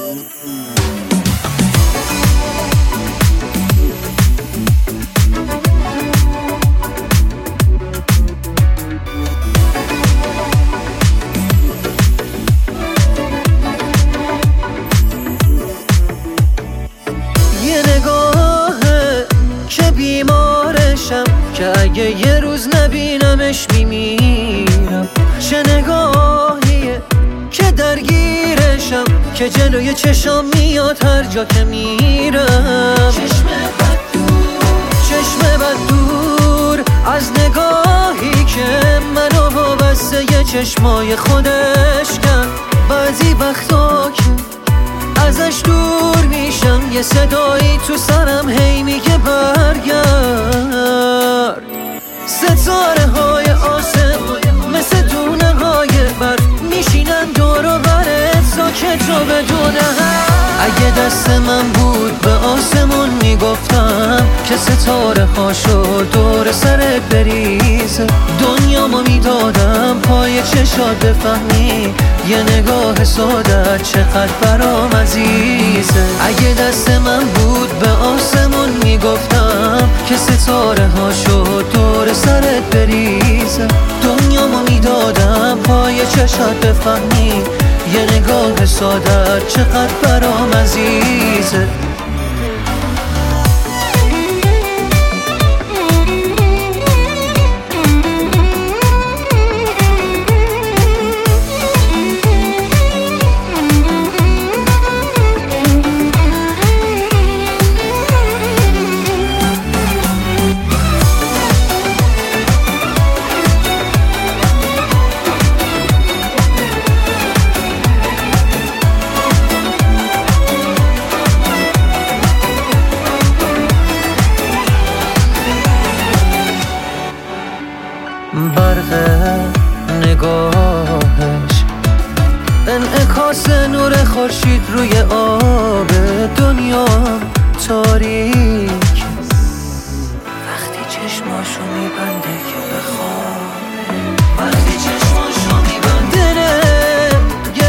بیمارشم که اگه یه روز نبینمش میمیرم. چه نگاهیه که درگیرشم که جلوی چشام میاد هر جا که میرم. چشم بد دور از نگاهی که منو وابسته یه چشمای خودش کرد. بعضی وقتا که ازش دور میشم یه صدایی تو سرم هی میگه برگرد. ستاره های آسمون مثل دونه های برف میشینن دور و برت ساکت و بدون حرف. اگه دست من بود به آسمون میگفتم که ستاره هاشو دور سرت بریزه. دنیامو میدادم پای چشات بفهمی یه نگاه سادت چقدر برام عزیزه. اگه دست من بود به آسمون میگفتم که ستاره هاشو دور سرت بریزه. دنیامو میدادم پای چشات بفهمی یه نگاه سادت چقدر برام عزیزه. برق نگاهش انعکاس نور خورشید روی آب دنیا تاریک. وقتی چشماشو میبنده که بخوابه، وقتی چشماشو میبنده دلم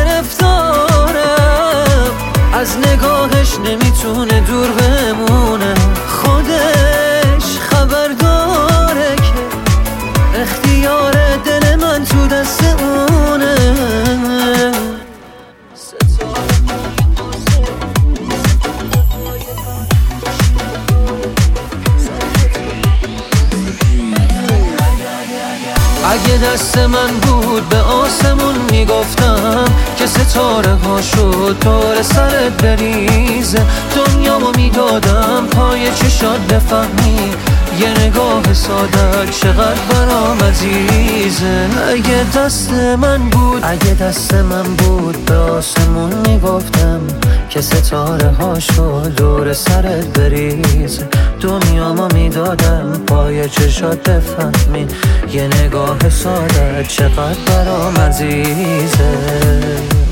گرفتارم از نگاهش نمیتونه دور بمونه. خودش خبر داره که اختیار دل من تو دست اونه. اگه دست من بود به آسمون میگفتم که ستاره هاشو دور سرت بریزه. دنیامو میدادم پای چشات بفهمی یه نگاه ساده چقدر برام عزیزه. اگه دست من بود به آسمون میگفتم که ستاره هاشو دور سرت بریزه. دنیامو میدادم پای چشات بفهمی یه نگاه ساده چقدر برام عزیزه.